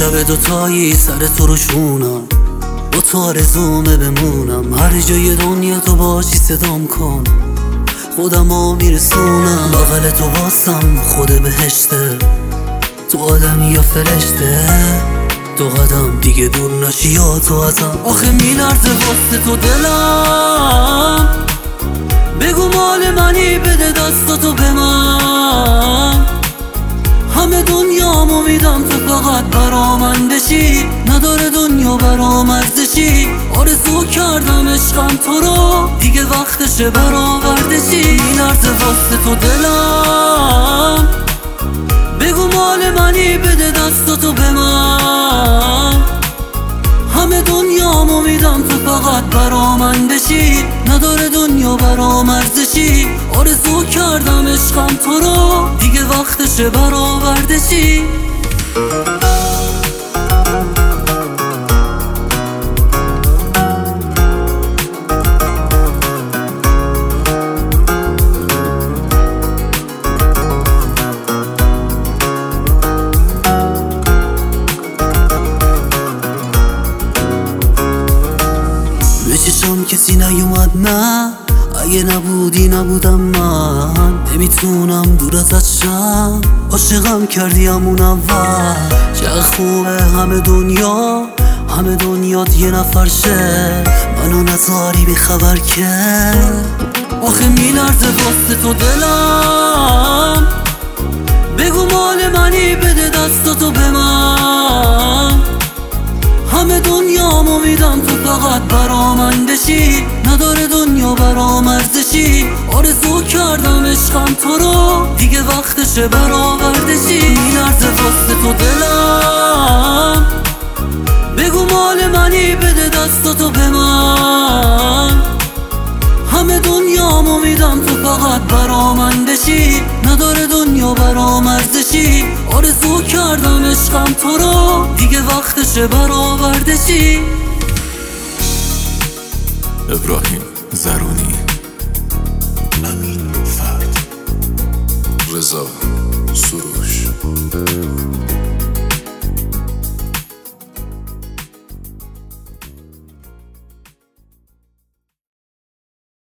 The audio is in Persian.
شب دوتایی سر تو رو شونم، با تو آرزومه بمونم. هر جای دنیا تو باشی صدام کن، خودمو میرسونم. بغل تو واسم خود بهشته، تو آدمی یا فرشته. دو قدم دیگه دور نشی یا تو ازم. آخه میلرزه واسه تو دلم، بگو مال منی بده دستاتو به من. همه دنیامو میدم تو فقط برا من بشی، نداره دنیا برام ارزشی. آرزو کردم عشقم تو رو، دیگه وقتشه برآوردشی. میلرزه واسه تو دلم، بگو مال منی بده دستاتو به من. همه دنیامو میدم تو فقط برا من بشی، نداره دنیا برام ارزشی. آرزو کردم عشقم تو رو، دیگه وقتشه برآوردشی. به چشم کسی نیومد نه، اگه نبودی نبودم من. نمیتونم دور ازت شم، عاشقم کردی همون اول. چه خوبه همه دنیات یه نفر شه، منو نذاری بی خبر که. آخه میلرزه واسه تو دلم، بگو مال منی بده دستاتو به من. همه دنیامو میدم تو فقط برا من بشی، نداره دنیا برام ارزشی. آرزو کردم عشقم تو رو، دیگه وقتشه برآوردشی. میلرزه واسه تو دلم، بگو مال منی بده دستاتو به من. همه دنیامو میدم تو فقط برا من بشی، نداره دنیا برام ارزشی. آرزو کردم عشقم تو رو، دیگه وقتشه برآوردشی. ابراهیم زرونی، امین فرد، رضا سروش.